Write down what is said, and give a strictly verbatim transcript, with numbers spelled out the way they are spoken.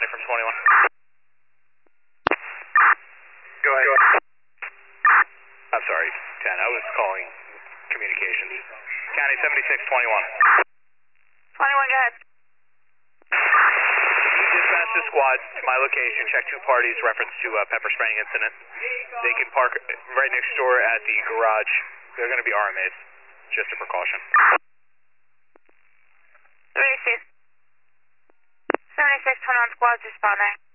from twenty-one. Go ahead. Go ahead. I'm sorry, ten. I was calling communications. County seventy-six twenty-one. twenty-one, go ahead. Dispatch the squad to my location. Check two parties reference to uh, pepper spraying incident. They can park right next door at the garage. They're going to be R M As. Just a precaution. Receive. seventy-six twenty-one squads responding.